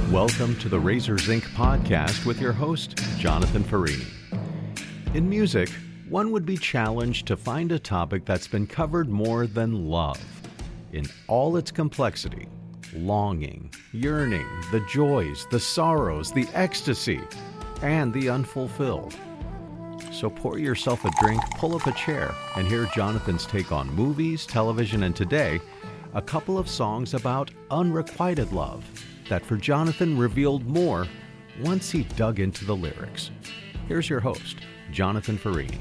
Welcome to the Razors Inc. podcast with your host, Jonathan Farini. In music, one would be challenged to find a topic that's been covered more than love. In all its complexity, longing, yearning, the joys, the sorrows, the ecstasy, and the unfulfilled. So pour yourself a drink, pull up a chair, and hear Jonathan's take on movies, television, and today, a couple of songs about unrequited love that for Jonathan revealed more once he dug into the lyrics. Here's your host, Jonathan Farini.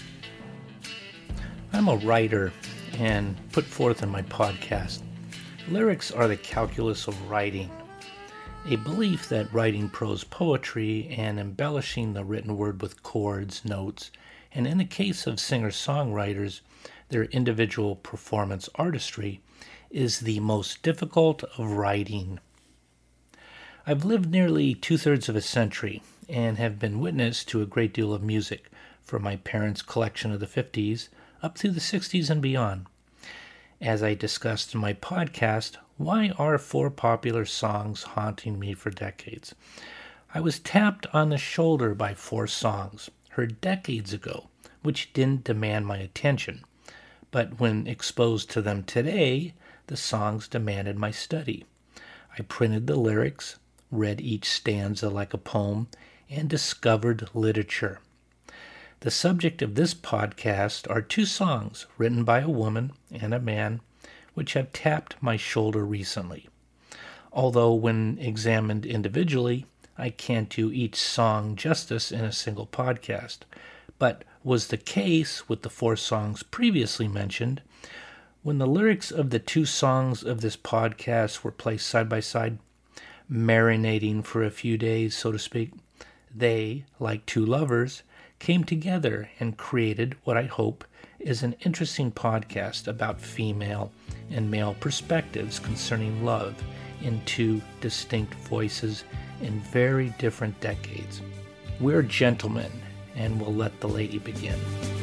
I'm a writer and put forth in my podcast, lyrics are the calculus of writing, a belief that writing prose poetry and embellishing the written word with chords, notes, and in the case of singer-songwriters, their individual performance artistry is the most difficult of writing. I've lived nearly 2/3 of a century and have been witness to a great deal of music, from my parents' collection of the 50s up through the 60s and beyond. As I discussed in my podcast, why are 4 popular songs haunting me for decades? I was tapped on the shoulder by 4 songs, heard decades ago, which didn't demand my attention. But when exposed to them today, the songs demanded my study. I printed the lyrics, read each stanza like a poem, and discovered literature. The subject of this podcast are 2 songs written by a woman and a man, which have tapped my shoulder recently. Although when examined individually, I can't do each song justice in a single podcast, but was the case with the 4 songs previously mentioned. When the lyrics of the 2 songs of this podcast were placed side by side, marinating for a few days, so to speak, they, like 2 lovers, came together and created what I hope is an interesting podcast about female and male perspectives concerning love in 2 distinct voices in very different decades. We're gentlemen, and we'll let the lady begin.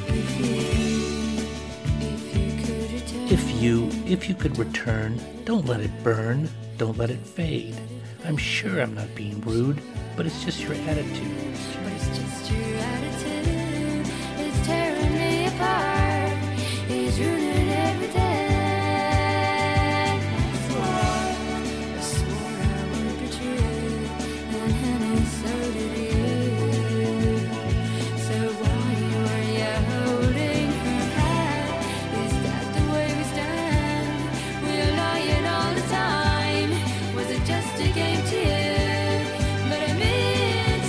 If you could return, don't let it burn, don't let it fade. I'm sure I'm not being rude, but it's just your attitude. It's just your attitude. It's tearing me apart. It's ruining everything. I swore I would be true, and honey, so did you. So why are you holding her hand? Is that the way we stand? We're lying all the time. Was it just a game to you? But I mean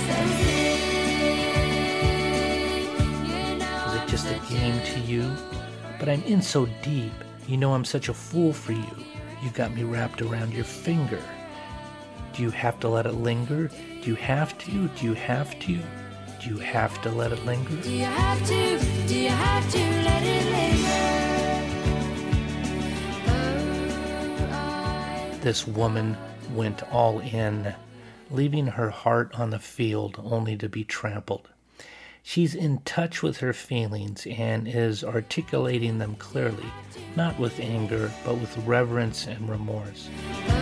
something. Was it just a game to you? But I'm in so deep. You know I'm such a fool for you. You got me wrapped around your finger. Do you have to let it linger? Do you have to? Do you have to? Do you have to let it linger? Do you have to? Do you have to let it linger? This woman went all in, leaving her heart on the field only to be trampled. She's in touch with her feelings and is articulating them clearly, not with anger, but with reverence and remorse.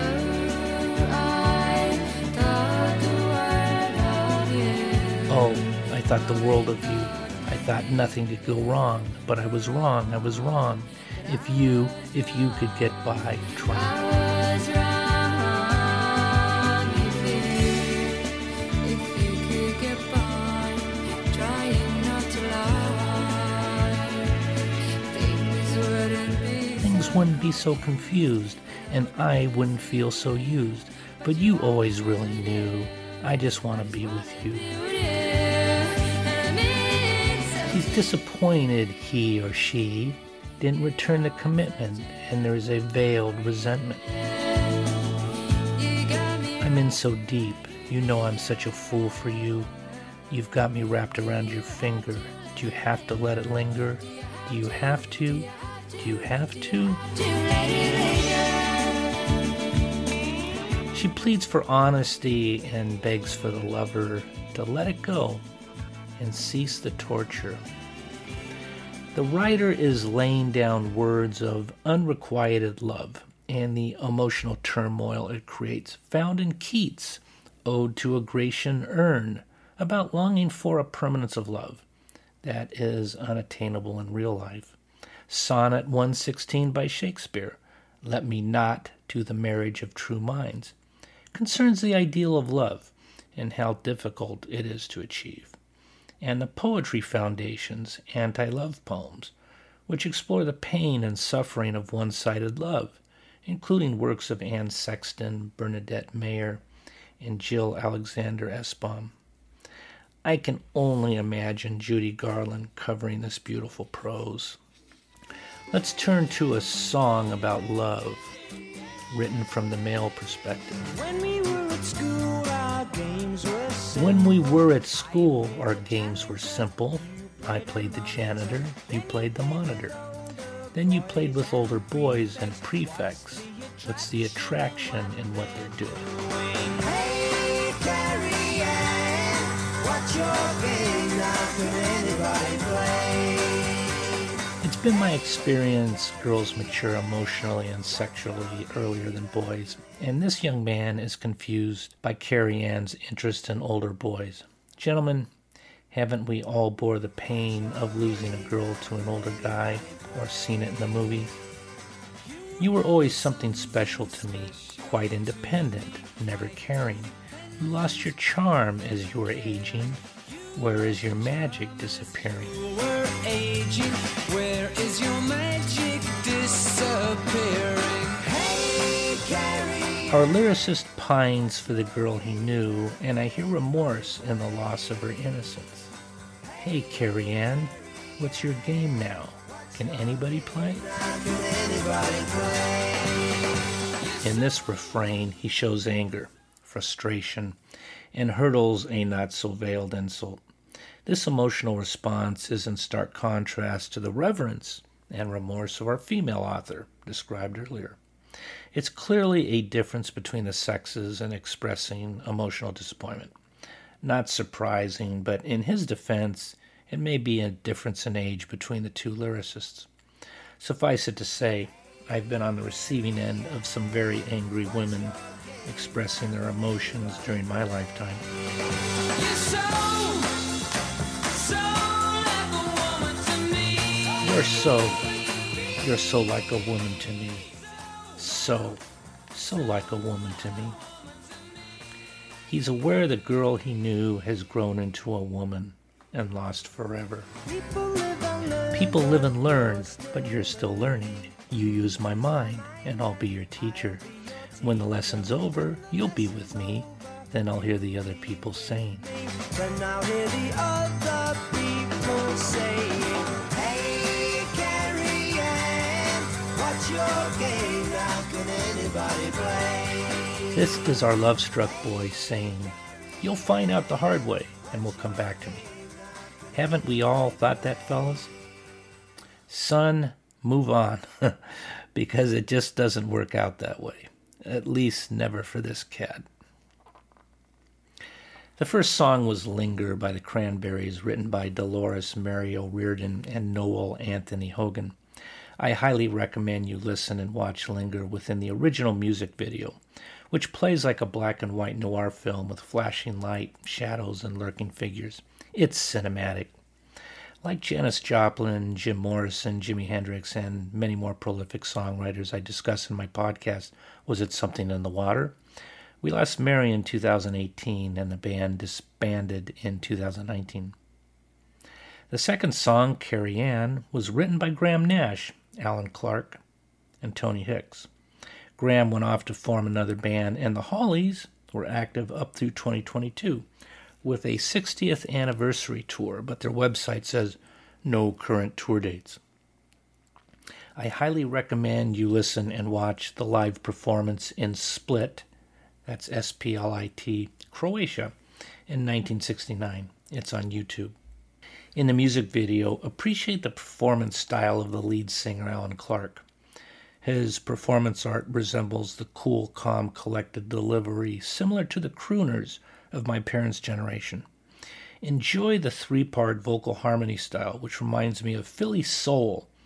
Oh, I thought the world of you. I thought nothing could go wrong, but I was wrong. If you could get by trying. Things wouldn't be so confused, and I wouldn't feel so used. But you always really knew. I just want to be with you. He's disappointed he or she didn't return the commitment, and there is a veiled resentment. I'm in so deep. You know I'm such a fool for you. You've got me wrapped around your finger. Do you have to let it linger? Do you have to? Do you have to? She pleads for honesty and begs for the lover to let it go and cease the torture. The writer is laying down words of unrequited love, and the emotional turmoil it creates, found in Keats' Ode to a Grecian Urn, about longing for a permanence of love that is unattainable in real life. Sonnet 116 by Shakespeare, Let Me Not to the Marriage of True Minds, concerns the ideal of love and how difficult it is to achieve. And the Poetry Foundation's anti-love poems, which explore the pain and suffering of one-sided love, including works of Anne Sexton, Bernadette Mayer, and Jill Alexander Espom. I can only imagine Judy Garland covering this beautiful prose. Let's turn to a song about love, written from the male perspective. When we were at school, our games were simple. When we were at school, our games were simple. I played the janitor, you played the monitor. Then you played with older boys and prefects. What's the attraction in what they're doing? Hey, Carrie Ann, what's your game now? Can anybody play? It's been my experience girls mature emotionally and sexually earlier than boys, and this young man is confused by Carrie Ann's interest in older boys. Gentlemen, haven't we all bore the pain of losing a girl to an older guy or seen it in the movies? You were always something special to me, quite independent, never caring. You lost your charm as you were aging. Where is your magic disappearing? We're aging. Where is your magic disappearing? Hey, Carrie. Our lyricist pines for the girl he knew, and I hear remorse in the loss of her innocence. Hey, Carrie Ann, what's your game now? Can anybody play? In this refrain, he shows anger, frustration, and hurtles a not-so-veiled insult. This emotional response is in stark contrast to the reverence and remorse of our female author, described earlier. It's clearly a difference between the sexes in expressing emotional disappointment. Not surprising, but in his defense, it may be a difference in age between the two lyricists. Suffice it to say, I've been on the receiving end of some very angry women expressing their emotions during my lifetime. You're so like a woman to me. So like a woman to me. He's aware the girl he knew has grown into a woman and lost forever. People live and learn, but you're still learning. You use my mind, and I'll be your teacher. When the lesson's over, you'll be with me. Then I'll hear the other people saying. Then I'll hear the other people saying, hey, Carrie Ann, what's your game now? Can anybody play? This is our love-struck boy saying, you'll find out the hard way, and will come back to me. Haven't we all thought that, fellas? Son, move on, because it just doesn't work out that way. At least never for this cat. The first song was Linger by the Cranberries, written by Dolores Mary O'Riordan and Noel Anthony Hogan. I highly recommend you listen and watch Linger within the original music video, which plays like a black and white noir film with flashing light, shadows, and lurking figures. It's cinematic. Like Janis Joplin, Jim Morrison, Jimi Hendrix, and many more prolific songwriters I discuss in my podcast, Was It Something in the Water? We lost Mary in 2018, and the band disbanded in 2019. The second song, Carrie Ann, was written by Graham Nash, Alan Clark, and Tony Hicks. Graham went off to form another band, and the Hollies were active up through 2022 with a 60th anniversary tour, but their website says no current tour dates. I highly recommend you listen and watch the live performance in Split, that's S-P-L-I-T, Croatia, in 1969. It's on YouTube. In the music video, appreciate the performance style of the lead singer, Alan Clark. His performance art resembles the cool, calm, collected delivery similar to the crooners of my parents' generation. Enjoy the three-part vocal harmony style, which reminds me of Philly soul,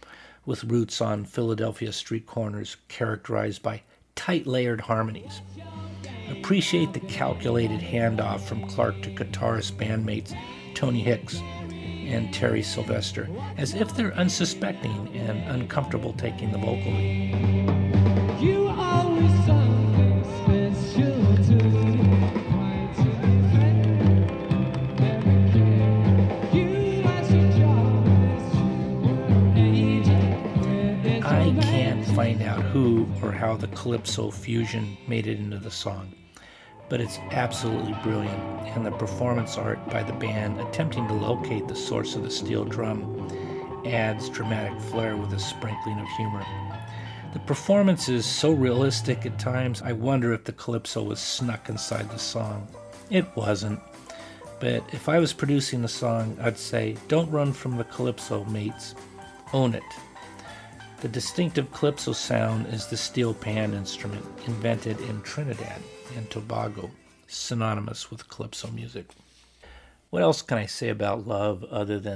with roots on Philadelphia street corners characterized by tight layered harmonies. Appreciate the calculated handoff from Clark to guitarist bandmates Tony Hicks and Terry Sylvester, as if they're unsuspecting and uncomfortable taking the vocal lead. You always something special to me. Why do you think never care? You lost your job as you were aging. I can't find out who or how the Calypso fusion made it into the song, but it's absolutely brilliant, and the performance art by the band attempting to locate the source of the steel drum adds dramatic flair with a sprinkling of humor. The performance is so realistic at times, I wonder if the Calypso was snuck inside the song. It wasn't, but if I was producing the song, I'd say, don't run from the Calypso, mates. Own it. The distinctive Calypso sound is the steel pan instrument invented in Trinidad and Tobago, synonymous with Calypso music. What else can I say about love other than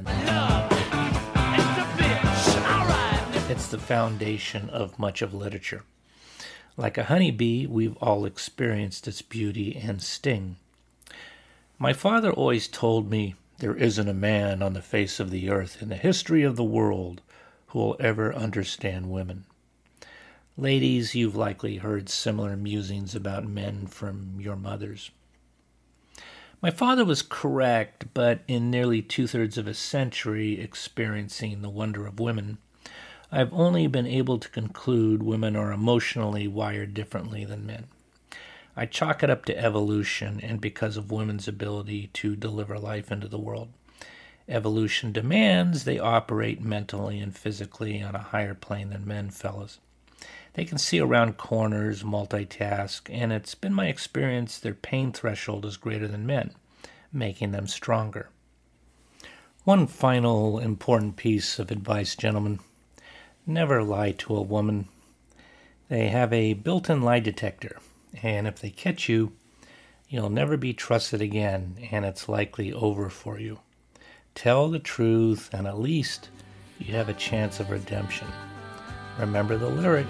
it's the foundation of much of literature. Like a honeybee, we've all experienced its beauty and sting. My father always told me there isn't a man on the face of the earth in the history of the world who will ever understand women. Ladies, you've likely heard similar musings about men from your mothers. My father was correct, but in nearly 2/3 of a century experiencing the wonder of women, I've only been able to conclude women are emotionally wired differently than men. I chalk it up to evolution and because of women's ability to deliver life into the world. Evolution demands they operate mentally and physically on a higher plane than men, fellas. They can see around corners, multitask, and it's been my experience their pain threshold is greater than men, making them stronger. One final important piece of advice, gentlemen. Never lie to a woman. They have a built-in lie detector, and if they catch you, you'll never be trusted again, and it's likely over for you. Tell the truth, and at least you have a chance of redemption. Remember the lyrics.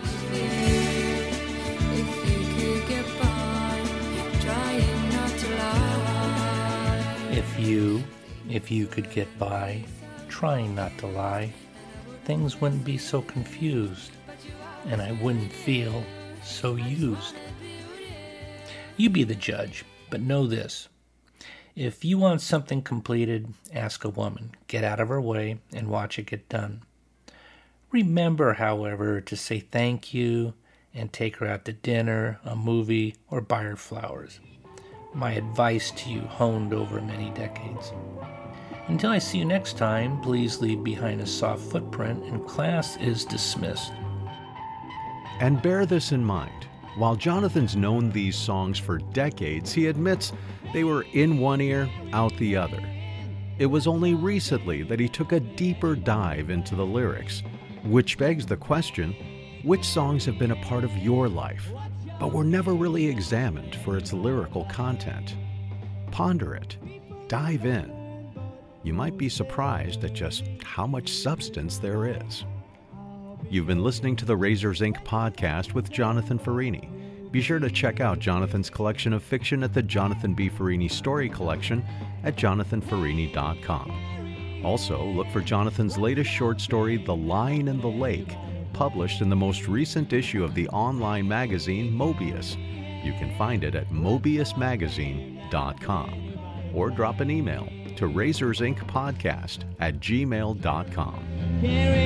If you could get by, trying not to lie. If you could get by, trying not to lie, things wouldn't be so confused, and I wouldn't feel so used. You be the judge, but know this. If you want something completed, ask a woman. Get out of her way and watch it get done. Remember, however, to say thank you and take her out to dinner, a movie, or buy her flowers. My advice to you honed over many decades. Until I see you next time, please leave behind a soft footprint, and class is dismissed. And bear this in mind. While Jonathan's known these songs for decades, he admits they were in one ear, out the other. It was only recently that he took a deeper dive into the lyrics, which begs the question, which songs have been a part of your life, but were never really examined for its lyrical content? Ponder it. Dive in. You might be surprised at just how much substance there is. You've been listening to the Razors Inc. podcast with Jonathan Farini. Be sure to check out Jonathan's collection of fiction at the Jonathan B. Farini Story Collection at jonathanfarini.com. Also, look for Jonathan's latest short story, The Line in the Lake, published in the most recent issue of the online magazine Mobius. You can find it at mobiusmagazine.com or drop an email to razorsincpodcast@gmail.com. Carry